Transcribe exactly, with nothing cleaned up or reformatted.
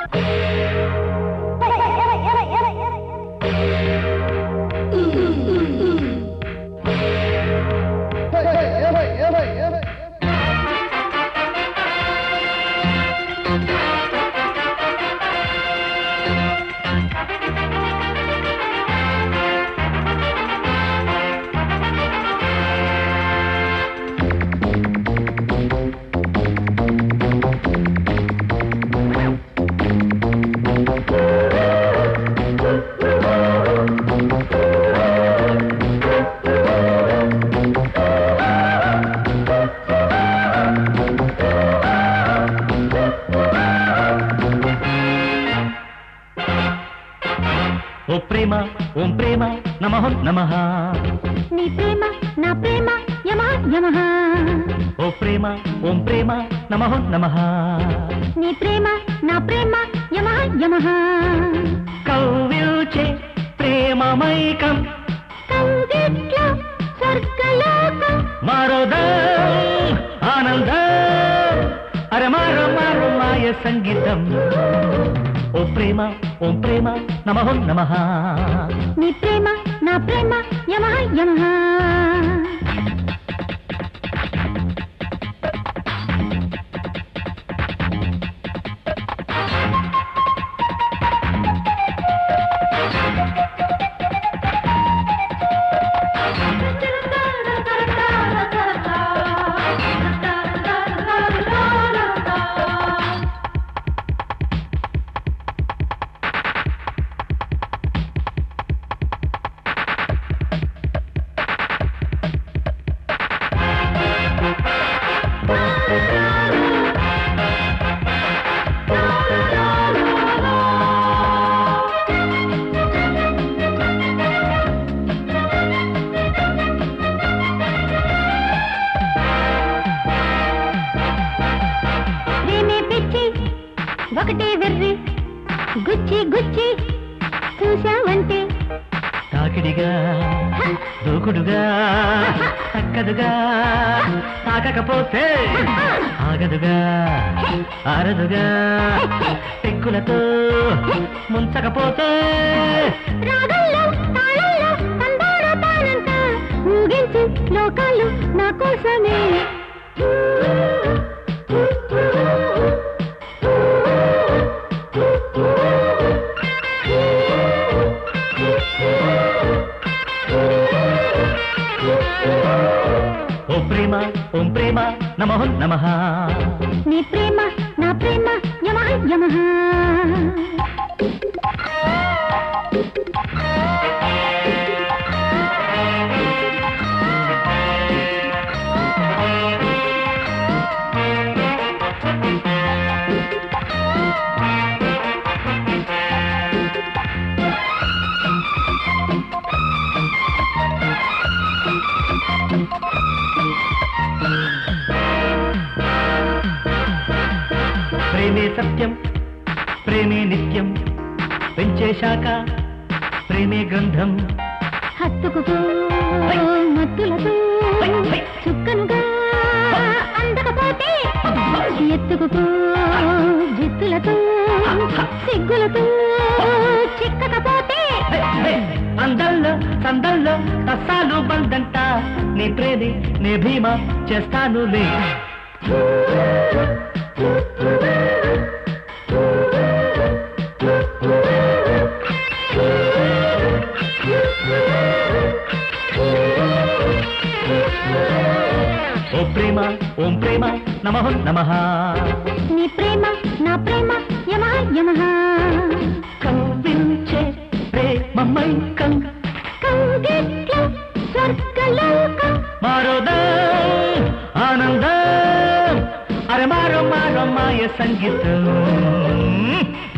ఓ ప్రేమ ఓం ప్రేమ నమః నమః నీ ప్రేమ నా ప్రేమ యమ యమః ఓ ప్రేమ ఓం ప్రేమ నమః నమః నీ ప్రేమ నా ప్రేమ యమ యమః కౌవిల్చే ప్రేమమైకం కౌగిట్లో స్వర్గలోకం మారోదం ఆనందం అరే మారో మారో మాయ సంగీతం ఓ ప్రేమ ఓం ప్రేమ నమః నమః నీ ప్రేమ నా ప్రేమ యమ యమః ఒకటే వెర్రి గుచ్చి గుచ్చి చూశావంటే తాకిడిగా దూకుడుగా తక్కదుగా తాకకపోతే ఆగదుగా ఆరదుగా పెక్కులతో ముంచకపోతే రాగంలో తాళంలో తందారో తానంతా ఊగించి లోకాలు నా కోసమే ఓ ప్రేమ ఓం ప్రేమ నమః నమః నీ ప్రేమ నా ప్రేమ యమ యమః ప్రేమే సత్యం ప్రేమే నిత్యం పెంచేశాక ప్రేమే గ్రంథం హత్తుకుపో మత్తులతో చుక్కనుగా అందకపోతే ఎత్తుకుపో జిత్తులతో సిగ్గులతో చిక్కకపోతే అందల్లో సందల్లో కసాలు బందంట నీ ప్రేమి నీ భీమా చేస్తానులే ఓ ప్రేమ ఓం ప్రేమ నమః నమః నీ ప్రేమ నా ప్రేమ యమ యమః కవ్వించే ప్రేమమైకం కౌగిట్లో స్వర్గలోకం మారోదం ఆనందం అరే మారో మారో మాయ సంగీతం